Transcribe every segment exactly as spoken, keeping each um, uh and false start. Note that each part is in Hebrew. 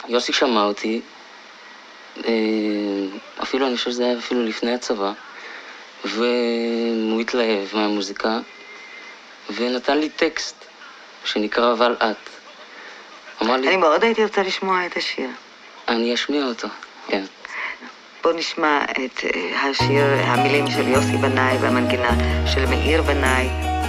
יוסי שמע אותי, אפילו אני חושב שזה היה אפילו לפני הצבא, והוא התלהב מהמוזיקה, ונתן לי טקסט שנקרא אבל את. אמר לי, אני מאוד הייתי רוצה לשמוע את השיר. אני אשמיע אותו, כן. בוא נשמע את השיר, המילים של יוסי בנאי והמנגינה של מאיר בנאי.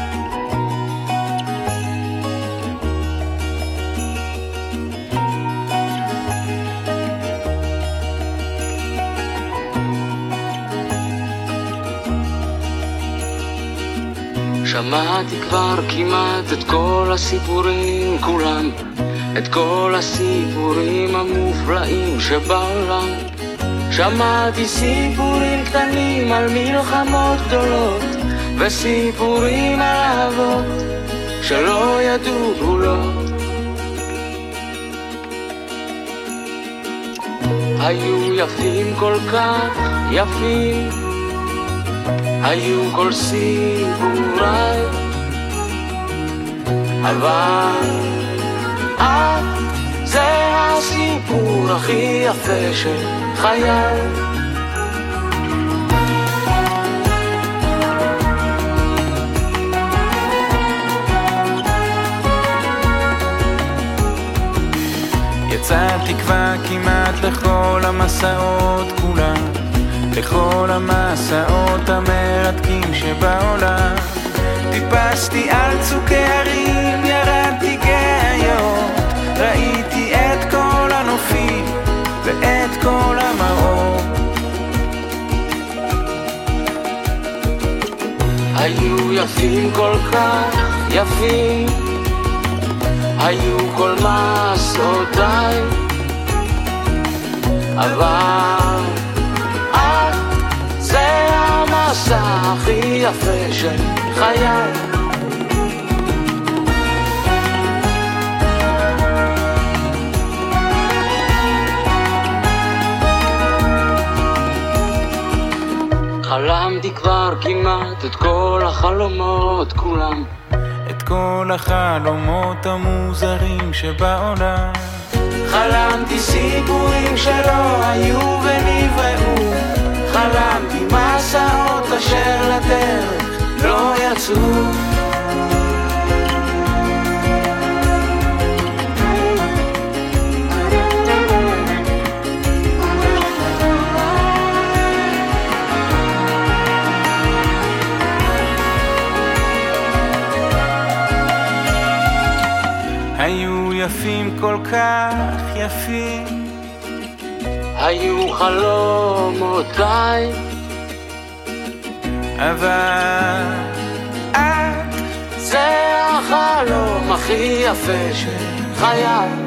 שמעתי כבר כמעט את כל הסיפורים כולם, את כל הסיפורים המופלאים שבעולם. שמעתי סיפורים קטנים על מלחמות גדולות, וסיפורים על אהבות שלא ידעו גבולות. היו יפים כל כך יפים, היו כל סיפוריי, אבל את זה הסיפור הכי יפה של חיי. יצאתי כבר כמעט לכל המסעות כולם, לכל המסעות המרתקים שבעולם. טיפסתי על צוקי הרים, ירדתי כאיות, ראיתי את כל הנופים ואת כל המראות. היו יפים כל כך יפים, היו כל מסעותיי, אבל זה המסע הכי יפה של חיי. חלמתי כבר כמעט את כל החלומות כולם, את כל החלומות המוזרים שבעולם. חלמתי סיפורים שלא היו ונבראו, חלמתי מסעות אשר לדרך לא יצאו. היו יפים כל כך יפים, היו חלומותיי, אבל את זה החלום הכי יפה של חיי.